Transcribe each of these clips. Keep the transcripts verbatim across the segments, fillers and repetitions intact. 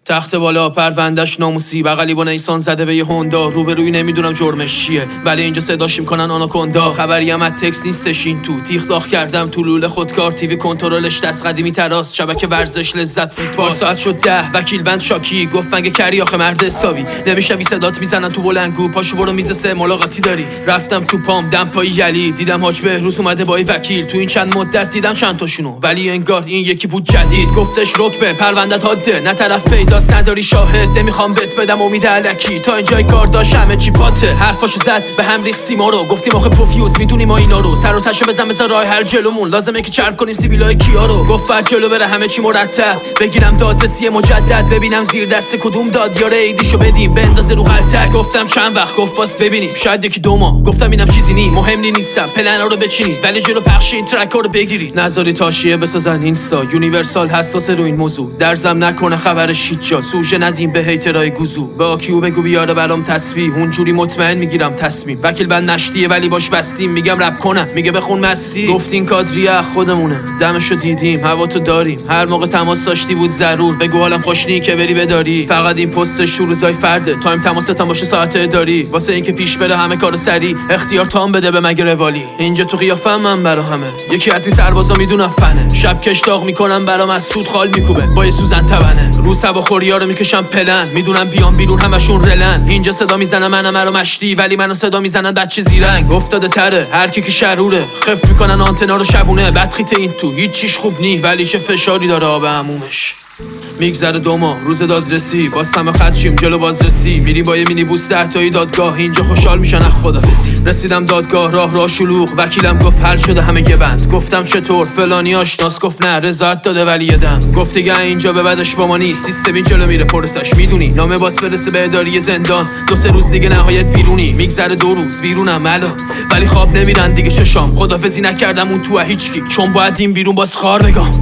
تخت بالا پروندش ناموسی، بغلی با نیسان زده به یه هوندا، روبروی نمیدونم جرمش چیه ولی اینجا صداش میکنن آناکوندا. خبری هم از تکس نیستش این تو، تیغ داغ کردم تو لوله خودکار، تیوی کنترلش دست قدیمی تراس، شبکه ورزش لذت فوتبال. ساعت شد ده وکیل بند شاکی گفت فنگ کری آخه مرد حسابی نمیشوی، صدات میزنن تو بلندگو، پاشو برو میز سه ملاقاتی داری. رفتم تو پام دم پای یلی، دیدم حاج بهروز اومده با وکیل، تو این چند مدت دیدم چند تاشونو ولی انگار این یکی بود جدید. گفتش رکبه پروندت حاده، نه طرف پیداست نداری شاهد، نمیخوام بهت بدم امید الکی، تا اینجای کار داشت همه چی پاته. حرفاشو زد به هم ریخ سیما رو، گفتیم آخه پروفیوز میدونیم ما اینا رو، سر و تشو بزن بزن راه هر جلومون، لازمه که چرب کنیم سیبیلای کیا رو. گفت بعد جلو بره همه چی مرتب، بگیرم دادرسی مجدد، ببینم زیر دست کدوم داد یاره ایدیشو بدیم بندازه رو غلطک. گفتم چند وقت؟ گفت واس ببینیم شاید یکی دو ماه. گفتم اینم چیزی نی مهم نی نیستم، پلنا رو بچینی ولی جلو پخش این ترک رو بگیری، نذاری تاشیه بسازن اینستا. یونیورسال حساس رو این موضوع، درزم نکنه خبرش هیچ جا، سوژه ندیم به هیترای گوزو. به آکیو بگو بیاره برام تسبیح، اونجوری مطمئن میگیرم تصمیم. وکیل بند نشتیه ولی باش بستیم، میگم رپ کنم میگه بخون مستی. گفتین کادریه خودمونه دمشو دیدیم هوا تو داریم، هر موقع تماس داشتی بود ضرور بگو حالم خوشنی که بری بداری. فقط این پستش تو روزای فرده، تایم تماستم باشه ساعت داری، واسه اینکه پیش بره همه کارو سری، اختیار تام بده به مگه روالی. اینجا تو قیافم من برا همه یکی از این سربازا میدونم فنه، شب کش داغ میکنم برام از سود خال میکوبه با یه سوزن تبنه، روز هواخوریا رو میکشم پلن، میدونم بیام بیرون همشون رلن. اینجا صدا میزنم منم رو مشتی ولی منو صدا میزنن بچه زیرنگ. افتاده تره هر کی که شروره، خفت میکنن آنتنا رو شبونه، بدخیت این تو هیچ چیش خوب نی ولی چه فشاری داره آب عمومش. میگذره دو ماه روز دادرسی، باز همه خدشیم جلو بازرسی، میری با یه مینی بوس ده تایی دادگاه، اینجا خوشحال میشن از خدافظی. رسیدم دادگاه راه راه شلوغ، وکیلم گفت حل شده همه یه بند. گفتم چطور فلانی آشناس؟ گفت نه رضایت داده ولی یه دم. گفت دیگه اینجا به بعدش با ما نیست، سیستمی جلو میره پرسش میدونی، نامه باس برسه به اداری زندان، دو سه روز دیگه نهایت بیرونی. میگذره دو روز بیرونم الان ولی خواب نمیرن دیگه چشام، خدافظی نکردم اون تو هیچکی چون باید این بیرون باز خار بگم.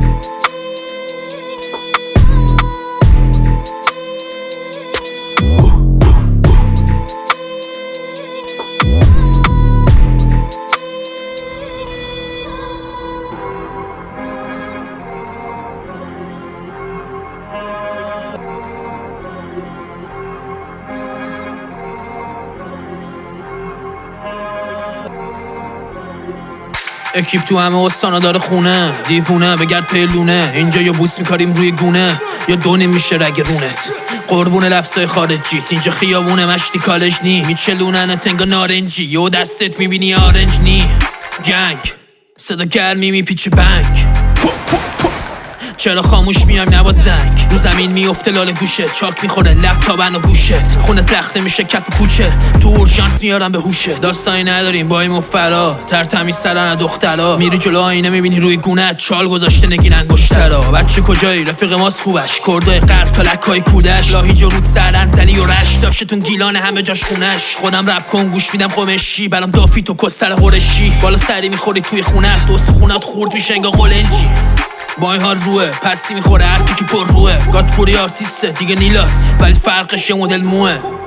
اکیپ تو همه استانا داره خونه، دیوونه بگرد پلونه، اینجا یا بوس میکاریم روی گونه یا دونه میشه رگ رونت. قربون لفظای خارجیت، اینجا خیابونه مشتی کالج نی، میچلونن تنگا نارنجی یو دستت میبینی آرنج نی. گنگ صدا گرمی میپیچه بنگ، چرا خاموش میایم نوا زنگ، رو زمین میفته لاله گوشه، چاک میخوره لپتاپن و گوشت، خونه تخته میشه کف کوچه، تو اورژانس میارم به هوشت. داستانی نداریم با این مفرا، تر تمیز ترن دخترا، میری جلو آینه میبینی روی گونت چال گذاشته نگین انگشترا. بچه کجایی؟ رفیق ماست خوبش، کردای غرب تا لکای کودش، لاهی جرود سرن زلی و رش، داشتتون گیلان همه جاش خونش. خودم رپ کن گوش میدم قمشی، برام دافی تو کستر هورشی، بالا سری میخوری توی خونت، دوست خونت خورد میشه انگار قلنجی. با این حال روه پسی میخوره هر کی که پر روه، گاد پوری آرتیسته دیگه نیلات ولی فرقش یه مدل موه.